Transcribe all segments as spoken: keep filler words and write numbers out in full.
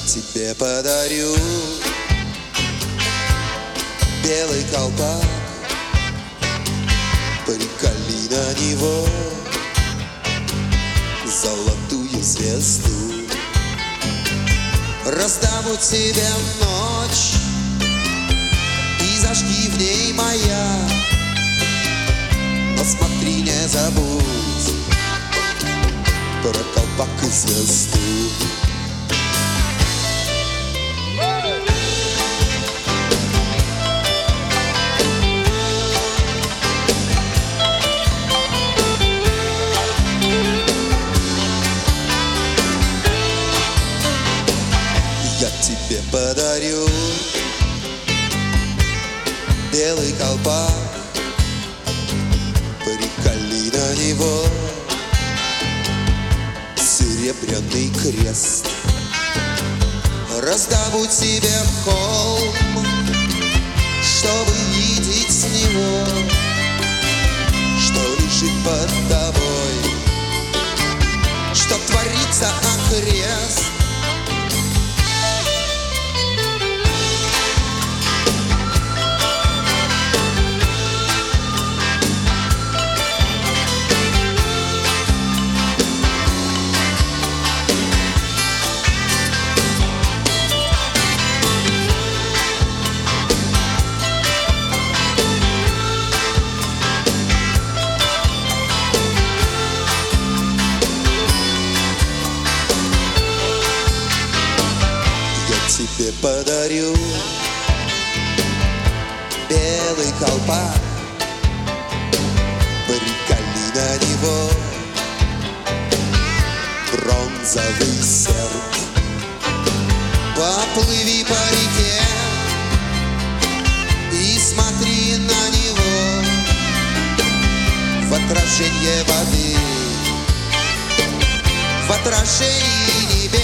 тебе подарю белый колпак, приколи на него золотую звезду. Раздаму тебе ночь и зажги в ней маяк, но смотри, не забудь про колпак и звезду. Я тебе подарю белый колпак, приколи на него серебряный крест. Раздобудь тебе холм, чтобы видеть с него, что лежит под тобой, что творится окрест. Тебе подарю белый колпак, приколи на него бронзовый серп. Поплыви по реке и смотри на него в отражение воды, в отражении небес.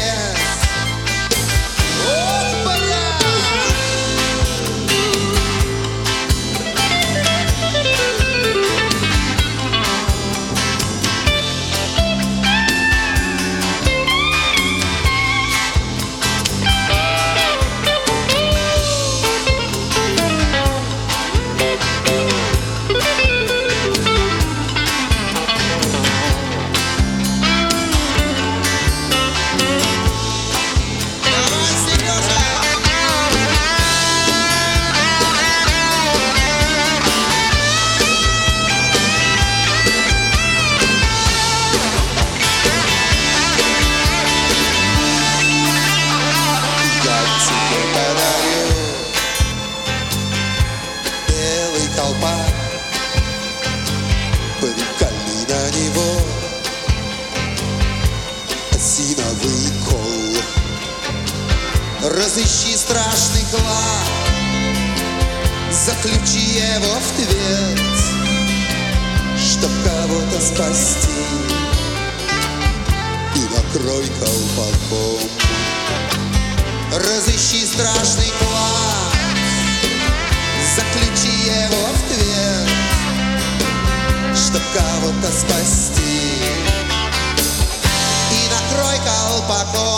Колпак, приколи на него осиновый кол. Разыщи страшный клад, заключи его в твердь, чтоб кого-то спасти, и накрой колпаком. Разыщи страшный клад, заключи его в твердь, чтоб кого-то спасти, и накрой колпаком.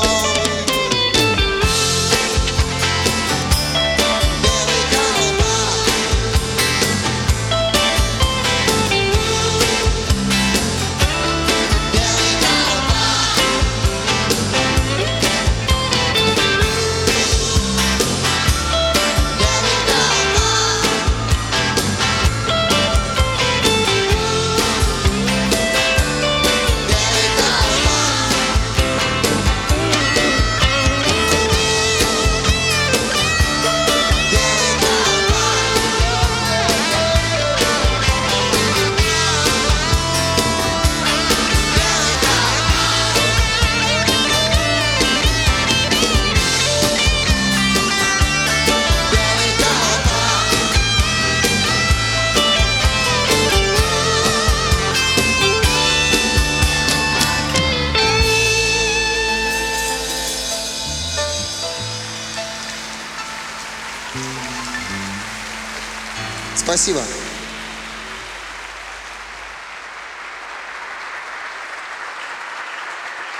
Спасибо.